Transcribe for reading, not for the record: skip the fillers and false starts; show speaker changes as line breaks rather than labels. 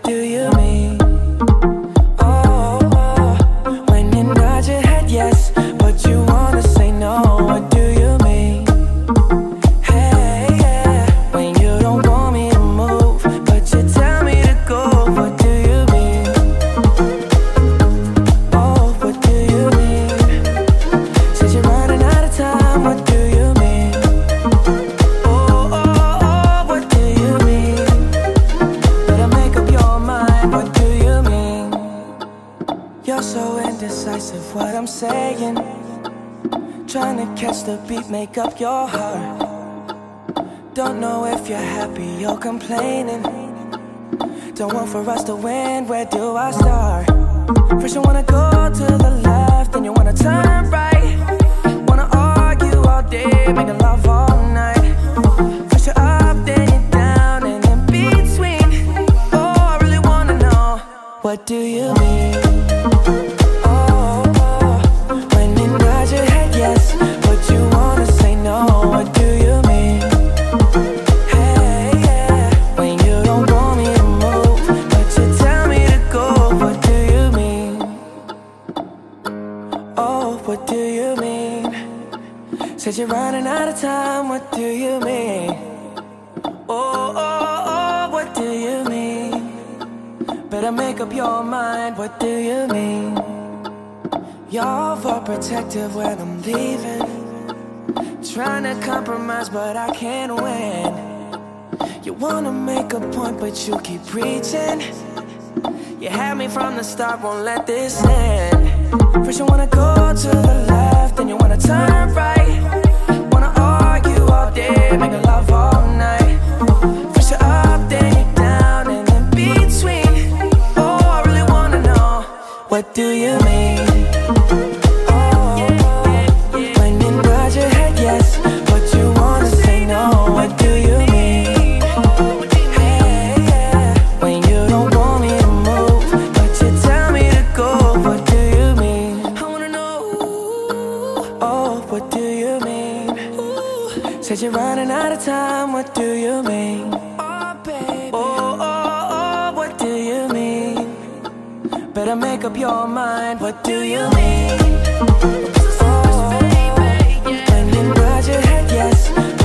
do you mean? Oh, oh, when you nod your head yes, but you wanna say no, what do you mean? Hey, yeah, when you don't want me to move, but you tell me to go, what do you mean? Oh, what do you mean? Said you're running out of time, what do you mean? Oh, oh, oh, what do you mean? Better make up your mind, what do you mean? You're so indecisive, what I'm saying. Trying to catch the beat, make up your heart. Don't know if you're happy or complaining. Don't want for us to win, where do I start? First you wanna go to the left, then you wanna turn right. Wanna argue all day, making love all night. First you're up, then you're down, and in between. Oh, I really wanna know, what do you mean? Oh, oh, when you nod your head yes, but you wanna say no, what do you mean? Hey, yeah, when you don't want me to move, but you tell me to go, what do you mean? Oh, what do you mean? Said you're running out of time, what do you mean? Oh, oh, oh, what do you mean? Better make up your mind, what do you mean? You're overprotective when I'm leaving. Trying to compromise, but I can't win. You wanna make a point, but you keep preaching. You had me from the start, won't let this end. First you wanna go to the left, then you wanna turn right. Wanna argue all day, making love all night. First you're up, then you're down, and in between. Oh, I really wanna know, what do you mean? Oh, when you nod your head yes, but you wanna say no, what do you mean? Hey, yeah, when you don't want me to move, but you tell me to go, what do you mean? I wanna know, oh, what do you mean? Said you're running out of time, what do you mean? Oh, baby. Oh, oh, oh, what do you mean? Better make up your mind, what do you mean? Oh, when you nod your head yes,